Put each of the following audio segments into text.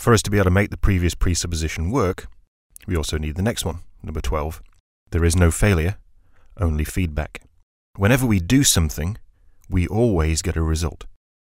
For us to be able to make the previous presupposition work, we also need the next one, number 12. There is no failure, only feedback. Whenever we do something, we always get a result.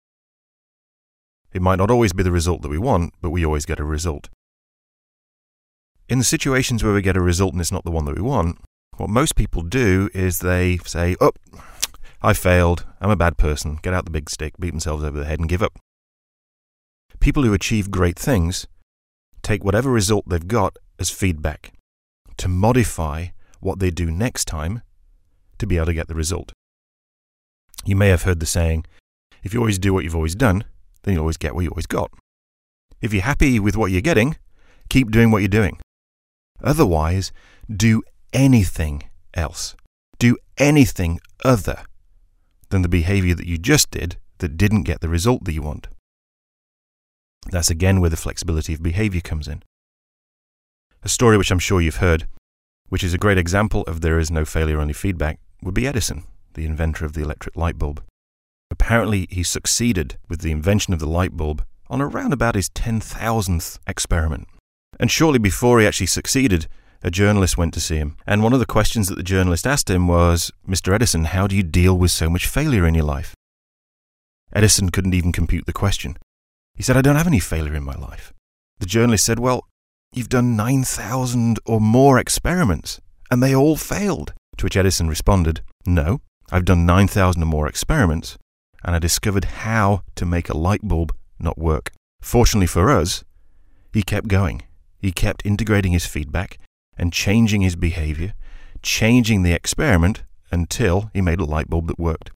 It might not always be the result that we want, but we always get a result. In the situations where we get a result and it's not the one that we want, what most people do is they say, "Oh, I failed, I'm a bad person," get out the big stick, beat themselves over the head and give up. People who achieve great things take whatever result they've got as feedback to modify what they do next time to be able to get the result. You may have heard the saying, if you always do what you've always done, then you'll always get what you always got. If you're happy with what you're getting, keep doing what you're doing. Otherwise, do anything else. Do anything other than the behavior that you just did that didn't get the result that you want. That's again where the flexibility of behavior comes in. A story which I'm sure you've heard, which is a great example of there is no failure, only feedback, would be Edison, the inventor of the electric light bulb. Apparently, he succeeded with the invention of the light bulb on around about his 10,000th experiment. And shortly before he actually succeeded, a journalist went to see him. And one of the questions that the journalist asked him was, "Mr. Edison, how do you deal with so much failure in your life?" Edison couldn't even compute the question. He said, "I don't have any failure in my life." The journalist said, "Well, you've done 9,000 or more experiments, and they all failed." To which Edison responded, "No, I've done 9,000 or more experiments, and I discovered how to make a light bulb not work." Fortunately for us, he kept going. He kept integrating his feedback and changing his behavior, changing the experiment until he made a light bulb that worked.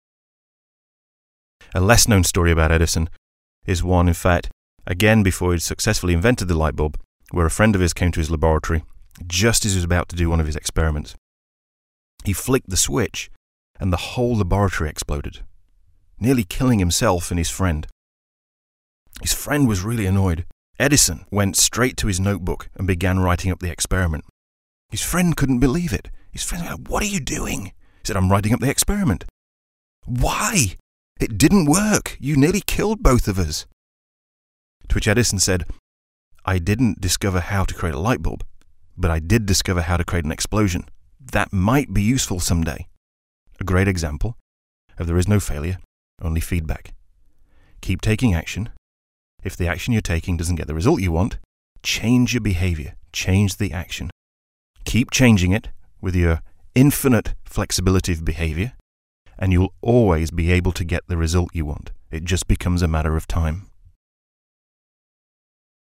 A less known story about Edison is one, in fact, again before he'd successfully invented the light bulb, where a friend of his came to his laboratory just as he was about to do one of his experiments. He flicked the switch and the whole laboratory exploded, nearly killing himself and his friend. His friend was really annoyed. Edison went straight to his notebook and began writing up the experiment. His friend couldn't believe it. His friend said, "What are you doing?" He said, "I'm writing up the experiment." "Why? It didn't work. You nearly killed both of us." To which Edison said, "I didn't discover how to create a light bulb, but I did discover how to create an explosion. That might be useful someday." A great example of there is no failure, only feedback. Keep taking action. If the action you're taking doesn't get the result you want, change your behavior, change the action. Keep changing it with your infinite flexibility of behavior, and you'll always be able to get the result you want. It just becomes a matter of time.